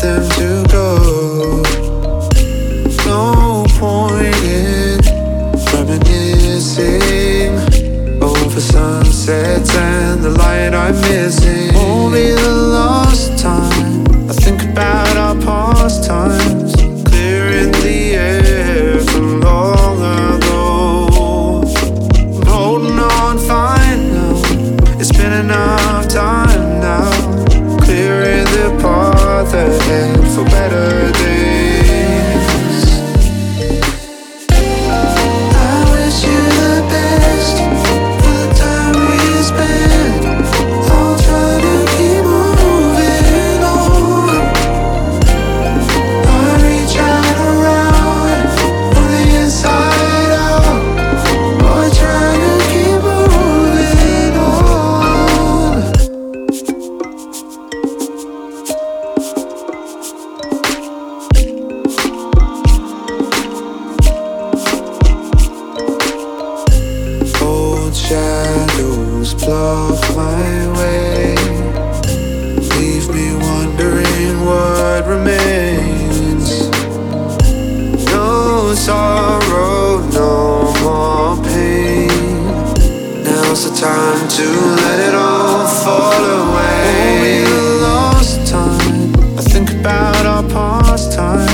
them to go. No point in reminiscing over sunsets and the light I'm missing. Won't be the last time I think about our past times, clearing the air from long ago. I'm holding on fine now, it's been enough time now, clearing the path ahead for better days. I wish you the best for the time we spent. I'll try to keep moving on. I reach out around from the inside out. I try to keep moving on. Old shadows block my way, leave me wondering what remains. No sorrow, no more pain. Now's the time to let it all fall away. Won't be the last time I think about our past time,